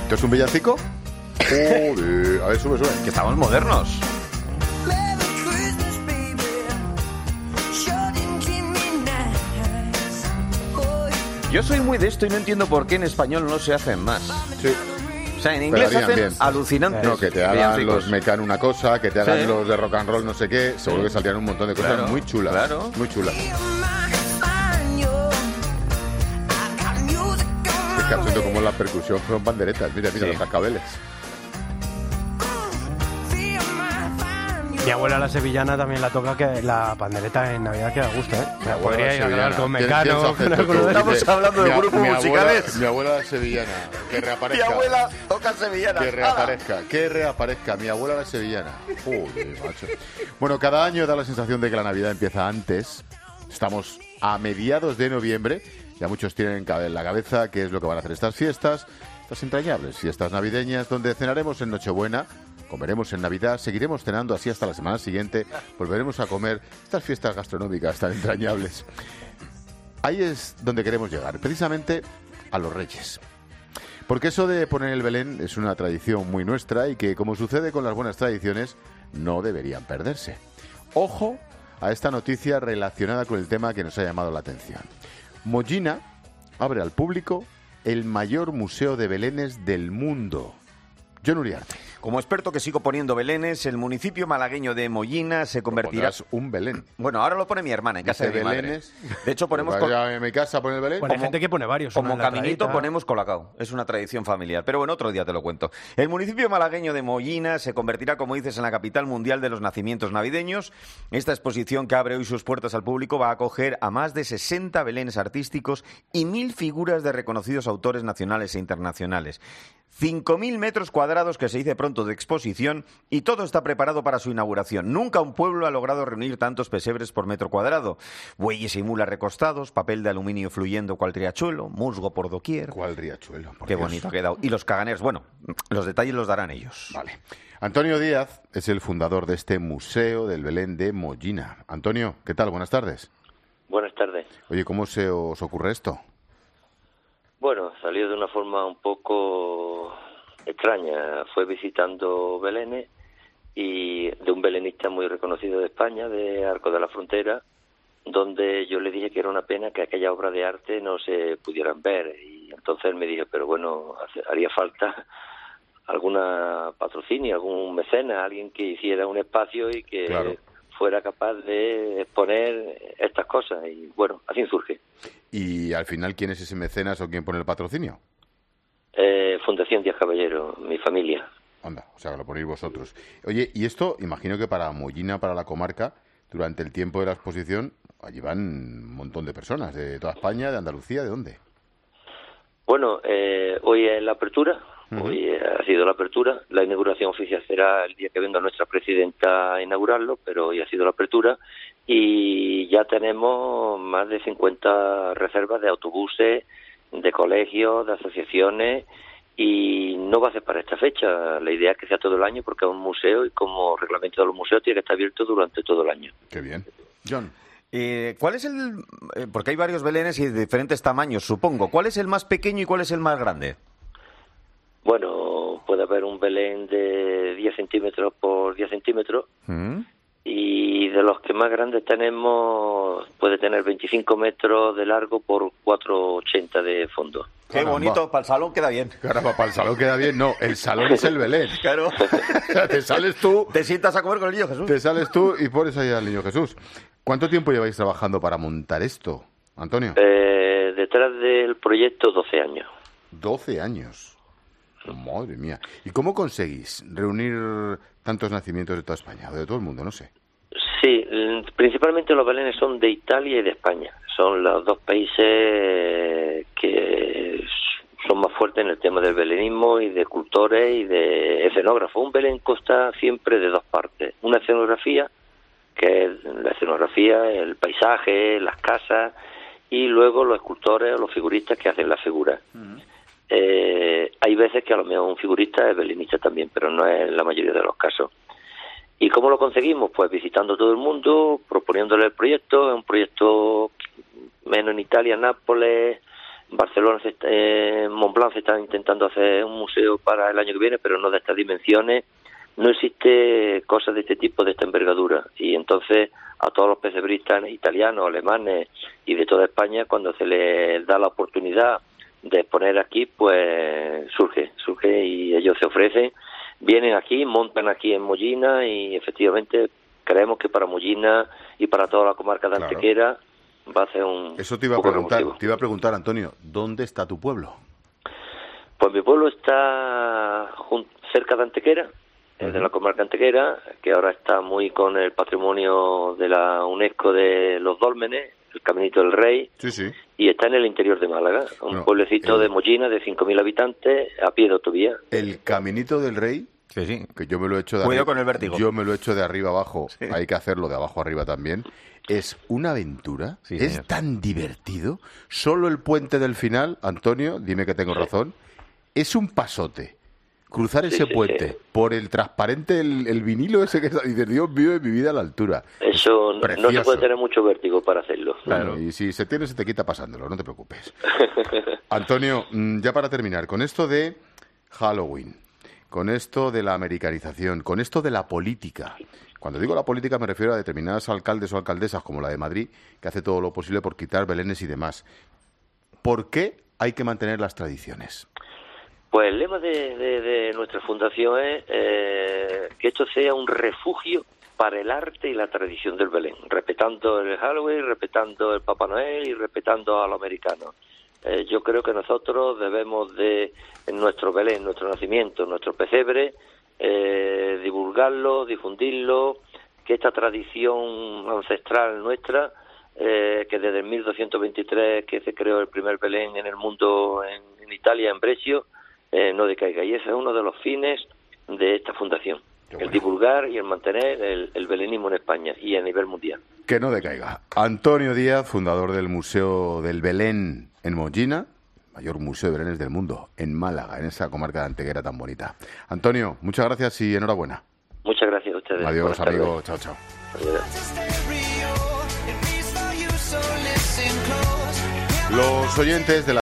¿Esto es un villancico? Joder, a ver, sube. Que estamos modernos. Yo soy muy de esto y no entiendo por qué en español no se hacen más. Sí. O sea, en inglés se hacen bien. alucinantes. No, que te hagan villancicos. los Mecano una cosa, que te hagan Sí. los de rock and roll no sé qué. Seguro que saldrían un montón de cosas Claro, muy chulas. claro. Muy chulas. Es que absoluto como la percusión son panderetas. Mira, Sí. los cascabeles. Mi abuela la sevillana también la toca, que la pandereta en Navidad que da gusto, ¿eh? Mi abuela Podría ir a sevillana. hablar con ¿Quién Mecano, hace con esto alguno tú? de Estamos Dice, hablando de grupos musicales. Mi abuela sevillana, que Mi reaparezca. abuela toca sevillana. Que reaparezca. Mi abuela la sevillana. Joder, macho. Bueno, cada año da la sensación de que la Navidad empieza antes. Estamos a mediados de noviembre. Ya muchos tienen en la cabeza qué es lo que van a hacer estas fiestas. Estas entrañables fiestas navideñas donde cenaremos en Nochebuena, comeremos en Navidad, seguiremos cenando así hasta la semana siguiente, volveremos a comer estas fiestas gastronómicas tan entrañables. Ahí es donde queremos llegar, precisamente a los Reyes. Porque eso de poner el Belén es una tradición muy nuestra y que, como sucede con las buenas tradiciones, no deberían perderse. Ojo a esta noticia relacionada con el tema que nos ha llamado la atención. Mollina abre al público el mayor museo de belenes del mundo. John Uriarte. Como experto que sigo poniendo belenes, el municipio malagueño de Mollina se convertirá... Pondrás un Belén. Bueno, ahora lo pone mi hermana en casa Dice de mi madre. belenes. De hecho, ponemos... Pues vaya en mi casa pone el Belén. Bueno, hay gente que pone varios. uno Como en la caminito entradita. ponemos colacao. Es una tradición familiar. Pero bueno, otro día te lo cuento. El municipio malagueño de Mollina se convertirá, como dices, en la capital mundial de los nacimientos navideños. Esta exposición que abre hoy sus puertas al público va a acoger a más de 60 belenes artísticos y 1.000 figuras de reconocidos autores nacionales e internacionales. 5.000 metros cuadrados, que se dice pronto, de exposición, y todo está preparado para su inauguración. Nunca un pueblo ha logrado reunir tantos pesebres por metro cuadrado. Bueyes y mulas recostados, papel de aluminio fluyendo cual riachuelo, musgo por doquier. ¿Cuál riachuelo? Por Qué Dios. bonito ha quedado. Y los caganeros, bueno, los detalles los darán ellos. Vale. Antonio Díaz es el fundador de este Museo del Belén de Mollina. Antonio, ¿qué tal? Buenas tardes. Buenas tardes. Oye, ¿cómo se os ocurre esto? Bueno, salió de una forma un poco extraña. Fue visitando belenes y de un belenista muy reconocido de España, de Arco de la Frontera, donde yo le dije que era una pena que aquellas obras de arte no se pudieran ver. Y entonces él me dijo, pero bueno, haría falta alguna patrocinio, algún mecenas, alguien que hiciera un espacio y que Claro. fuera capaz de exponer estas cosas. Y bueno, así surge. Y al final, ¿quién es ese mecenas o quién pone el patrocinio? Fundación Díaz Caballero, mi familia. Anda, o sea, que lo ponéis vosotros. Oye, y esto, imagino que para Mollina, para la comarca, durante el tiempo de la exposición, allí van un montón de personas, de toda España, de Andalucía, ¿de dónde? Bueno, hoy es la apertura, Ujú. hoy ha sido la apertura. La inauguración oficial será el día que venga nuestra presidenta a inaugurarlo, pero hoy ha sido la apertura y ya tenemos más de 50 reservas de autobuses, de colegios, de asociaciones, y no va a ser para esta fecha. La idea es que sea todo el año porque es un museo y como reglamento de los museos tiene que estar abierto durante todo el año. Qué bien. John. ¿Cuál es el...? Porque hay varios belenes y de diferentes tamaños, supongo. ¿Cuál es el más pequeño y cuál es el más grande? Bueno, puede haber un Belén de 10 centímetros por 10 centímetros y de los que más grandes tenemos puede tener 25 metros de largo por 4,80 de fondo. Qué Caramba. bonito, para el salón queda bien. Caramba, para el salón queda bien. No, el salón es el Belén. Claro. O sea, te sales tú, Te sientas a comer con el niño Jesús. y pones ahí al niño Jesús. ¿Cuánto tiempo lleváis trabajando para montar esto, Antonio? Detrás del proyecto 12 años. 12 años. Madre mía. ¿Y cómo conseguís reunir tantos nacimientos de toda España, o de todo el mundo, no sé? Sí, principalmente los belenes son de Italia y de España. Son los dos países que son más fuertes en el tema del belenismo y de cultores y de escenógrafos. Un belén consta siempre de dos partes. Una escenografía, que es la escenografía, el paisaje, las casas, y luego los escultores o los figuristas que hacen las figuras. Hay veces que a lo mejor un figurista es belenista también, pero no es la mayoría de los casos. ¿Y cómo lo conseguimos? Pues visitando todo el mundo, proponiéndole el proyecto. Es un proyecto menos en Italia, Nápoles, Barcelona, Montblanc se está intentando hacer un museo para el año que viene, pero no de estas dimensiones. No existe cosas de este tipo, de esta envergadura. Y entonces a todos los pesebristas italianos, alemanes y de toda España, cuando se les da la oportunidad de exponer aquí, pues surge y ellos se ofrecen, vienen aquí, montan aquí en Mollina y efectivamente creemos que para Mollina y para toda la comarca de Antequera va a ser un... Eso te iba a preguntar, Antonio, ¿dónde está tu pueblo? Pues mi pueblo está cerca de Antequera, de la comarca Antequera, que ahora está muy con el patrimonio de la UNESCO de los Dólmenes, el Caminito del Rey, y está en el interior de Málaga, un pueblecito de Mollina de 5.000 habitantes a pie de autovía. El Caminito del Rey, que yo me lo he hecho de Cuidado con el vértigo. Yo me lo he hecho de arriba abajo, hay que hacerlo de abajo arriba también. Es una aventura, es tan divertido. Solo el puente del final, Antonio, dime que tengo razón, es un pasote. Cruzar ese puente por el transparente, el vinilo ese que dices, Dios mío, de mi vida a la altura. Eso no se puede tener mucho vértigo para hacerlo. Claro, y si se tiene, se te quita pasándolo, no te preocupes. Antonio, ya para terminar, con esto de Halloween, con esto de la americanización, con esto de la política. Cuando digo la política me refiero a determinados alcaldes o alcaldesas como la de Madrid, que hace todo lo posible por quitar belenes y demás. ¿Por qué hay que mantener las tradiciones? Pues el lema de nuestra fundación es que esto sea un refugio para el arte y la tradición del Belén, respetando el Halloween, respetando el Papá Noel y respetando a los americanos. Yo creo que nosotros debemos de, en nuestro Belén, nuestro nacimiento, nuestro pesebre, divulgarlo, difundirlo, que esta tradición ancestral nuestra, que desde el 1223 que se creó el primer Belén en el mundo, en Italia, en Brescio, no decaiga. Y ese es uno de los fines de esta fundación, el divulgar y el mantener el belenismo en España y a nivel mundial. Que no decaiga. Antonio Díaz, fundador del Museo del Belén en Mollina, mayor museo de belenes del mundo, en Málaga, en esa comarca de Antequera tan bonita. Antonio, muchas gracias y enhorabuena. Muchas gracias a ustedes. Adiós, amigo. Chao, chao. Adiós. Los oyentes de la